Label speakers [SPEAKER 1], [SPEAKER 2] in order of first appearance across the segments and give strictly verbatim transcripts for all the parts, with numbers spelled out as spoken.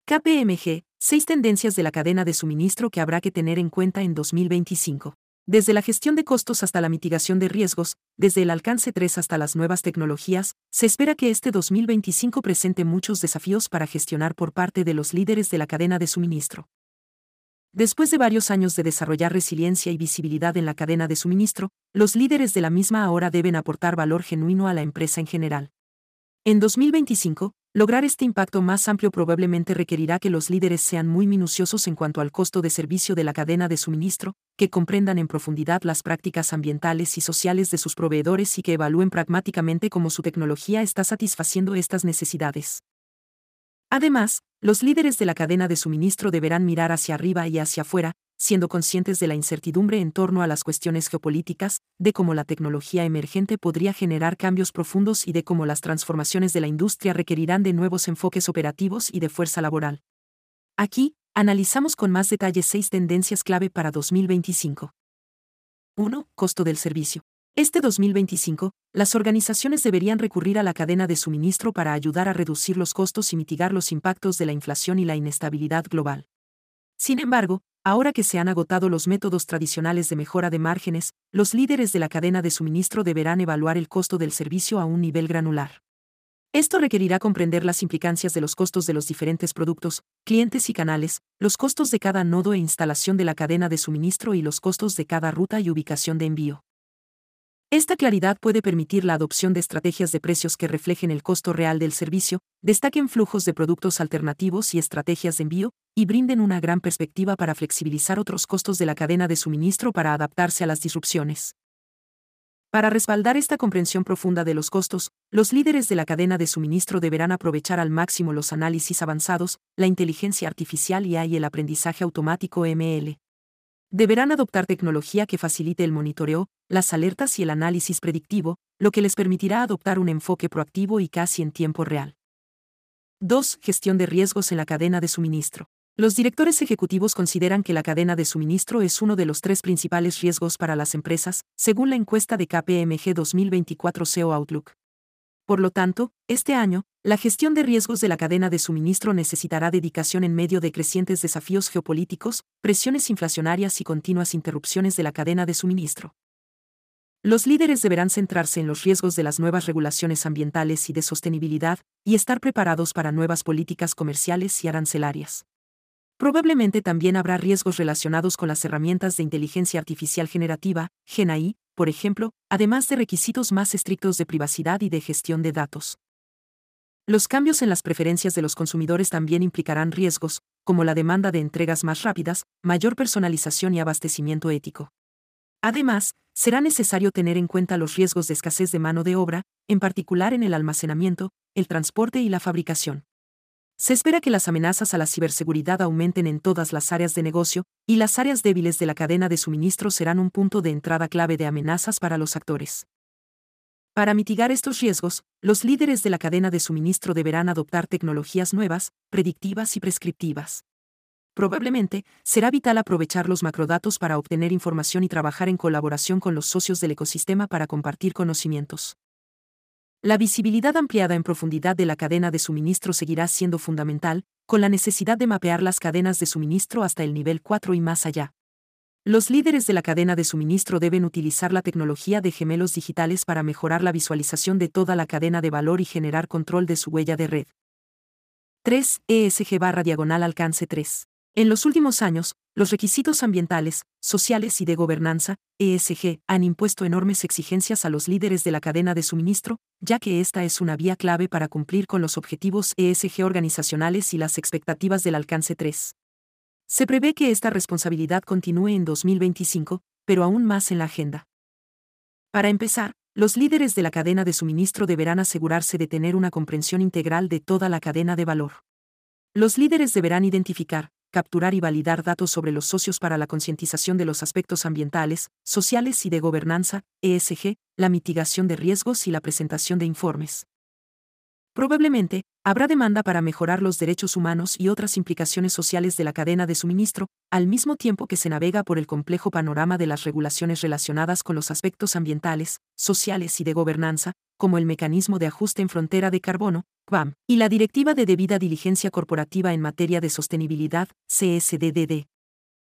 [SPEAKER 1] K P M G, seis tendencias de la cadena de suministro que habrá que tener en cuenta en dos mil veinticinco. Desde la gestión de costos hasta la mitigación de riesgos, desde el alcance tres hasta las nuevas tecnologías, se espera que este dos mil veinticinco presente muchos desafíos para gestionar por parte de los líderes de la cadena de suministro. Después de varios años de desarrollar resiliencia y visibilidad en la cadena de suministro, los líderes de la misma ahora deben aportar valor genuino a la empresa en general. En dos mil veinticinco, lograr este impacto más amplio probablemente requerirá que los líderes sean muy minuciosos en cuanto al costo de servicio de la cadena de suministro, que comprendan en profundidad las prácticas ambientales y sociales de sus proveedores y que evalúen pragmáticamente cómo su tecnología está satisfaciendo estas necesidades. Además, los líderes de la cadena de suministro deberán mirar hacia arriba y hacia afuera, siendo conscientes de la incertidumbre en torno a las cuestiones geopolíticas, de cómo la tecnología emergente podría generar cambios profundos y de cómo las transformaciones de la industria requerirán de nuevos enfoques operativos y de fuerza laboral. Aquí, analizamos con más detalle seis tendencias clave para dos mil veinticinco. uno. Costo del servicio. Este dos mil veinticinco, las organizaciones deberían recurrir a la cadena de suministro para ayudar a reducir los costos y mitigar los impactos de la inflación y la inestabilidad global. Sin embargo, ahora que se han agotado los métodos tradicionales de mejora de márgenes, los líderes de la cadena de suministro deberán evaluar el costo del servicio a un nivel granular. Esto requerirá comprender las implicancias de los costos de los diferentes productos, clientes y canales, los costos de cada nodo e instalación de la cadena de suministro y los costos de cada ruta y ubicación de envío. Esta claridad puede permitir la adopción de estrategias de precios que reflejen el costo real del servicio, destaquen flujos de productos alternativos y estrategias de envío, y brinden una gran perspectiva para flexibilizar otros costos de la cadena de suministro para adaptarse a las disrupciones. Para respaldar esta comprensión profunda de los costos, los líderes de la cadena de suministro deberán aprovechar al máximo los análisis avanzados, la inteligencia artificial y el aprendizaje automático M L. Deberán adoptar tecnología que facilite el monitoreo, las alertas y el análisis predictivo, lo que les permitirá adoptar un enfoque proactivo y casi en tiempo real. dos. Gestión de riesgos en la cadena de suministro. Los directores ejecutivos consideran que la cadena de suministro es uno de los tres principales riesgos para las empresas, según la encuesta de K P M G dos mil veinticuatro S E O Outlook. Por lo tanto, este año, la gestión de riesgos de la cadena de suministro necesitará dedicación en medio de crecientes desafíos geopolíticos, presiones inflacionarias y continuas interrupciones de la cadena de suministro. Los líderes deberán centrarse en los riesgos de las nuevas regulaciones ambientales y de sostenibilidad, y estar preparados para nuevas políticas comerciales y arancelarias. Probablemente también habrá riesgos relacionados con las herramientas de inteligencia artificial generativa, Gen A I, por ejemplo, además de requisitos más estrictos de privacidad y de gestión de datos. Los cambios en las preferencias de los consumidores también implicarán riesgos, como la demanda de entregas más rápidas, mayor personalización y abastecimiento ético. Además, será necesario tener en cuenta los riesgos de escasez de mano de obra, en particular en el almacenamiento, el transporte y la fabricación. Se espera que las amenazas a la ciberseguridad aumenten en todas las áreas de negocio, y las áreas débiles de la cadena de suministro serán un punto de entrada clave de amenazas para los actores. Para mitigar estos riesgos, los líderes de la cadena de suministro deberán adoptar tecnologías nuevas, predictivas y prescriptivas. Probablemente, será vital aprovechar los macrodatos para obtener información y trabajar en colaboración con los socios del ecosistema para compartir conocimientos. La visibilidad ampliada en profundidad de la cadena de suministro seguirá siendo fundamental, con la necesidad de mapear las cadenas de suministro hasta el nivel cuatro y más allá. Los líderes de la cadena de suministro deben utilizar la tecnología de gemelos digitales para mejorar la visualización de toda la cadena de valor y generar control de su huella de red. tres. E S G barra diagonal alcance tres. En los últimos años, los requisitos ambientales, sociales y de gobernanza, E S G, han impuesto enormes exigencias a los líderes de la cadena de suministro, ya que esta es una vía clave para cumplir con los objetivos E S G organizacionales y las expectativas del alcance tres. Se prevé que esta responsabilidad continúe en dos mil veinticinco, pero aún más en la agenda. Para empezar, los líderes de la cadena de suministro deberán asegurarse de tener una comprensión integral de toda la cadena de valor. Los líderes deberán identificar, capturar y validar datos sobre los socios para la concientización de los aspectos ambientales, sociales y de gobernanza, E S G, la mitigación de riesgos y la presentación de informes. Probablemente, habrá demanda para mejorar los derechos humanos y otras implicaciones sociales de la cadena de suministro, al mismo tiempo que se navega por el complejo panorama de las regulaciones relacionadas con los aspectos ambientales, sociales y de gobernanza, como el mecanismo de ajuste en frontera de carbono, C B A M, y la Directiva de Debida Diligencia Corporativa en Materia de Sostenibilidad, C S D D D.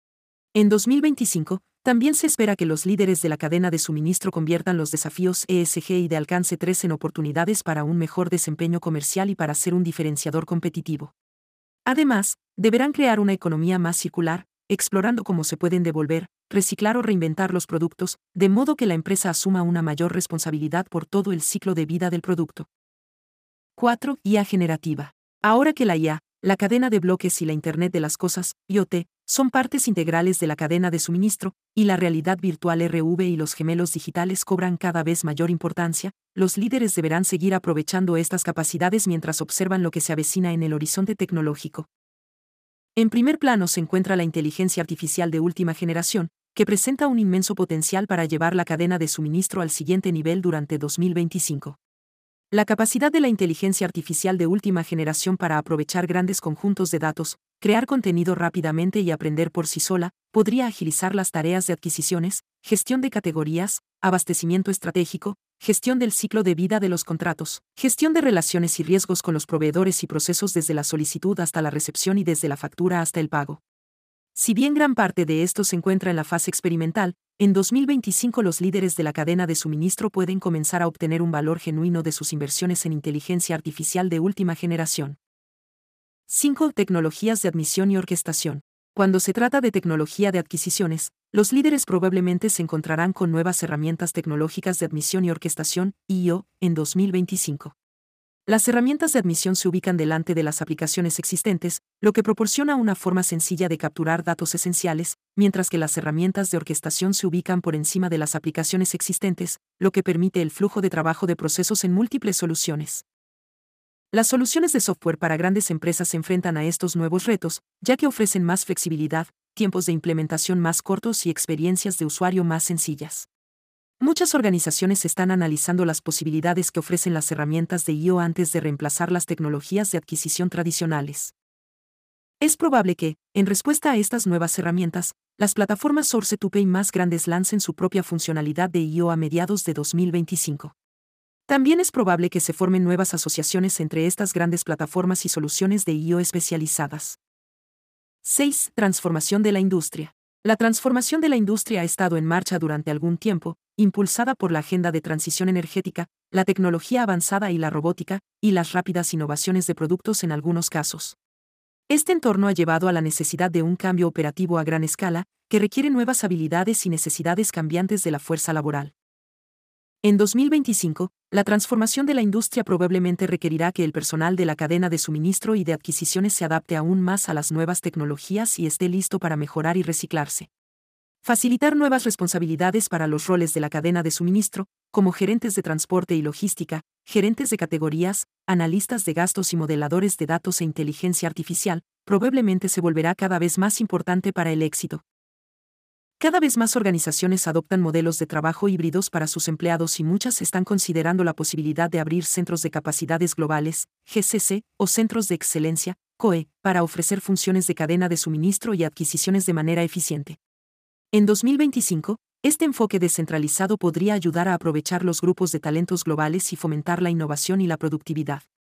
[SPEAKER 1] En dos mil veinticinco, también se espera que los líderes de la cadena de suministro conviertan los desafíos E S G y de alcance tres en oportunidades para un mejor desempeño comercial y para ser un diferenciador competitivo. Además, deberán crear una economía más circular, explorando cómo se pueden devolver, reciclar o reinventar los productos, de modo que la empresa asuma una mayor responsabilidad por todo el ciclo de vida del producto. cuatro. I A generativa. Ahora que la I A, la cadena de bloques y la Internet de las Cosas, I o T, son partes integrales de la cadena de suministro, y la realidad virtual R V y los gemelos digitales cobran cada vez mayor importancia, los líderes deberán seguir aprovechando estas capacidades mientras observan lo que se avecina en el horizonte tecnológico. En primer plano se encuentra la inteligencia artificial de última generación, que presenta un inmenso potencial para llevar la cadena de suministro al siguiente nivel durante dos mil veinticinco. La capacidad de la inteligencia artificial de última generación para aprovechar grandes conjuntos de datos, crear contenido rápidamente y aprender por sí sola, podría agilizar las tareas de adquisiciones, gestión de categorías, abastecimiento estratégico, gestión del ciclo de vida de los contratos, gestión de relaciones y riesgos con los proveedores y procesos desde la solicitud hasta la recepción y desde la factura hasta el pago. Si bien gran parte de esto se encuentra en la fase experimental, en dos mil veinticinco los líderes de la cadena de suministro pueden comenzar a obtener un valor genuino de sus inversiones en inteligencia artificial de última generación. cinco. Tecnologías de admisión y orquestación. Cuando se trata de tecnología de adquisiciones, los líderes probablemente se encontrarán con nuevas herramientas tecnológicas de admisión y orquestación, I O, en dos mil veinticinco. Las herramientas de admisión se ubican delante de las aplicaciones existentes, lo que proporciona una forma sencilla de capturar datos esenciales, mientras que las herramientas de orquestación se ubican por encima de las aplicaciones existentes, lo que permite el flujo de trabajo de procesos en múltiples soluciones. Las soluciones de software para grandes empresas se enfrentan a estos nuevos retos, ya que ofrecen más flexibilidad, tiempos de implementación más cortos y experiencias de usuario más sencillas. Muchas organizaciones están analizando las posibilidades que ofrecen las herramientas de I O antes de reemplazar las tecnologías de adquisición tradicionales. Es probable que, en respuesta a estas nuevas herramientas, las plataformas Source to Pay más grandes lancen su propia funcionalidad de I O a mediados de dos mil veinticinco. También es probable que se formen nuevas asociaciones entre estas grandes plataformas y soluciones de I O especializadas. seis. Transformación de la industria. La transformación de la industria ha estado en marcha durante algún tiempo, impulsada por la agenda de transición energética, la tecnología avanzada y la robótica, y las rápidas innovaciones de productos en algunos casos. Este entorno ha llevado a la necesidad de un cambio operativo a gran escala, que requiere nuevas habilidades y necesidades cambiantes de la fuerza laboral. En dos mil veinticinco, la transformación de la industria probablemente requerirá que el personal de la cadena de suministro y de adquisiciones se adapte aún más a las nuevas tecnologías y esté listo para mejorar y reciclarse. Facilitar nuevas responsabilidades para los roles de la cadena de suministro, como gerentes de transporte y logística, gerentes de categorías, analistas de gastos y modeladores de datos e inteligencia artificial, probablemente se volverá cada vez más importante para el éxito. Cada vez más organizaciones adoptan modelos de trabajo híbridos para sus empleados y muchas están considerando la posibilidad de abrir centros de capacidades globales, G C C, o centros de excelencia, C O E, para ofrecer funciones de cadena de suministro y adquisiciones de manera eficiente. En dos mil veinticinco, este enfoque descentralizado podría ayudar a aprovechar los grupos de talentos globales y fomentar la innovación y la productividad.